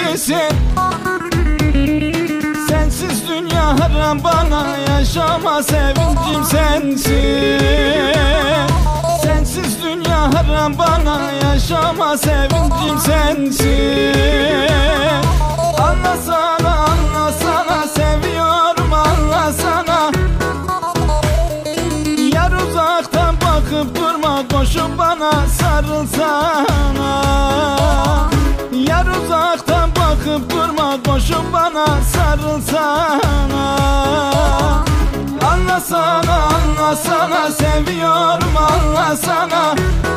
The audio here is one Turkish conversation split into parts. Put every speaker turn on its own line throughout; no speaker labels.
misin? Sensiz dünya haram bana, yaşama sevincim sensin. Sensiz dünya haram bana, yaşama sevincim sensin. Anlasana, anlasana, seviyorum anlasana. Yar uzaktan bakıp durma, koşup bana sarılsana. Yar uzaktan bakıp durma, koşup bana sarılsana. Anlasana, anlasana, seviyorum anlasana.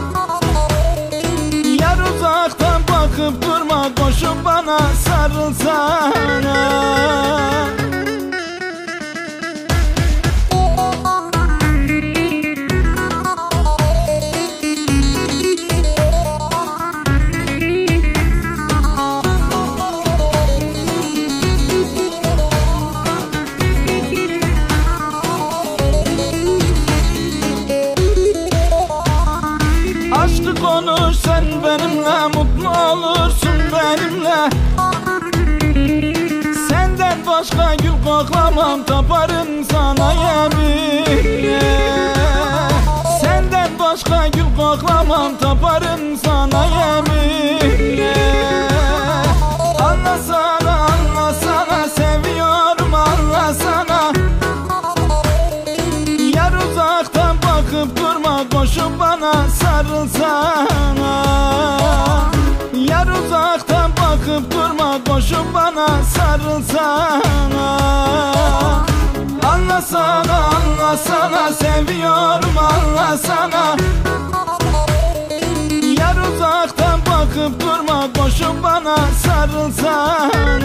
Yar uzaktan bakıp durma, koşup bana sarılsana. Aşkı konuş sen benimle, mutlu olursun benimle. Senden başka gül koklamam, taparım sana yeminle. Senden başka gül koklamam, taparım sana yeminle. Anlasana, anlasana, seviyorum anlasana. Yar uzaktan bakıp durma, koşup bana sarılsana. Yar uzaktan bakıp durma, koşup bana sarılsana. Anlasana, anlasana, seviyorum anlasana. Yar uzaktan bakıp durma, koşup bana sarılsana.